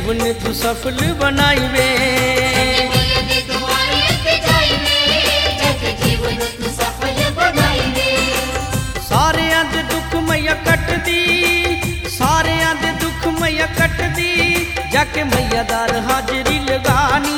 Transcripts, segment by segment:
जीवन तू सफल बनाई वे। सारियां दे दुख मैया कटदी, सारियां दे दुख मैया कटदी, जाके मैया दार हाजरी लगानी।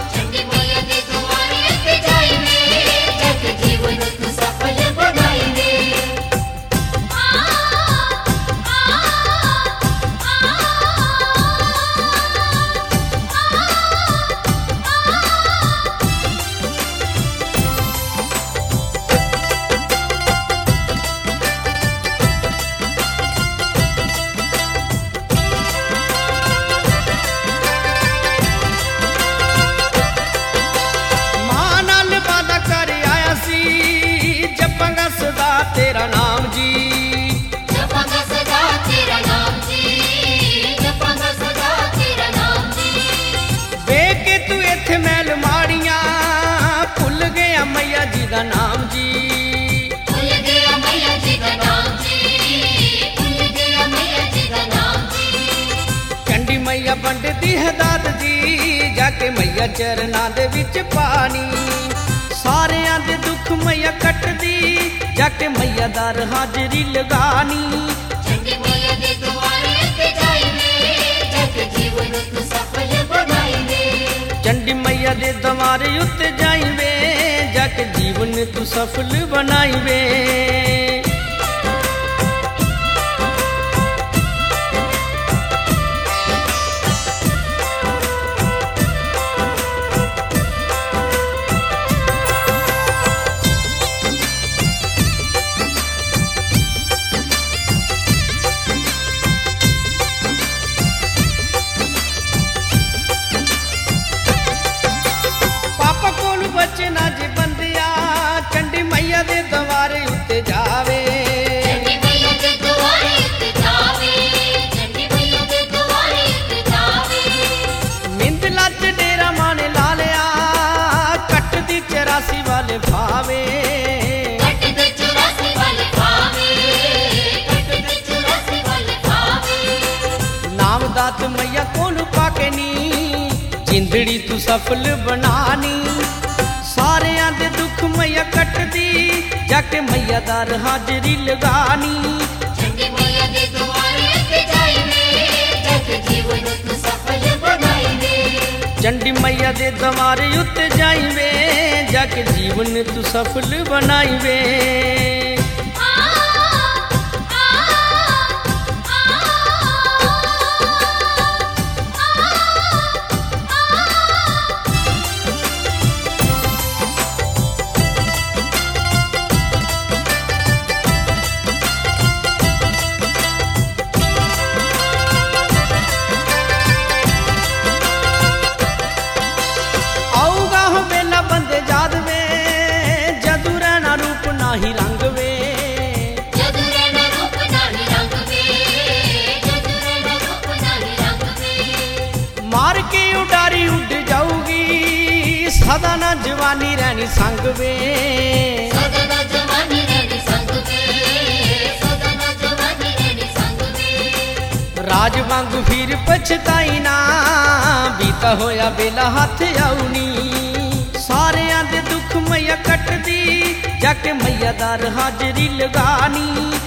तेरा नाम जी, जपांगा सदा तेरा नाम जी, जपांगा सदा तेरा नाम जी। वेख के तू इत्थे मैल माड़ियां, भुल गया मैया जी दा नाम जी, भुल गया मैया जी दा नाम जी, भुल गया मैया जी दा नाम जी। चंडी मैया बंडदी है दात जी, जाके मैया चरनां दे विच पानी। सारियां दे दुख मैया कटदी, जाके मैया दार हाजरी लगानी। चंडी मैया दे द्वारे ते जाईवे, जाके जीवन तू सफल बनाईवे। चंडी मैया दे द्वारे उत्ते जाईवे, जाके जीवन तू सफल बनाईवे। बचना जे बंदिया, चंडी मैया दे द्वारे उत्ते जावे, चंडी मैया दे द्वारे उत्ते जावे, चंडी मैया दे द्वारे उत्ते जावे। मिंदला च डेरा माने ला लिया, कट दी 84 वाले भावे, कट दे 84 वाले भावे, कट दे 84 वाले भावे। नाम दात मैया कोन पाके नी, जिंदड़ी तू सफल बनानी। सारियां दे दुख मैया कटदी, जाके मैया दार हाजरी लगानी। चंडी मैया दे द्वारे ते जाईवे, जाके जीवन तू सफल बनाईवे। चंडी मैया दे द्वारे उत्ते जाईवे, जाके जीवन तू सफल बनाईवे। नाही रंग वे, जदू रहना रूप नाही रंग वे, जदू रहना रूप नाही रंग वे। मार के उडारी उड़ जाऊगी, सदा ना जवानी रहनी संग वे, सदा ना जवानी रहनी संग वे, सदा ना जवानी रहनी संग वे। राज वांगू फिर पछताई ना, बीता होया बेला हाथ आउनी। सारियां दे दुख मैया कटदी, जाके मैया दार हाजरी लगानी।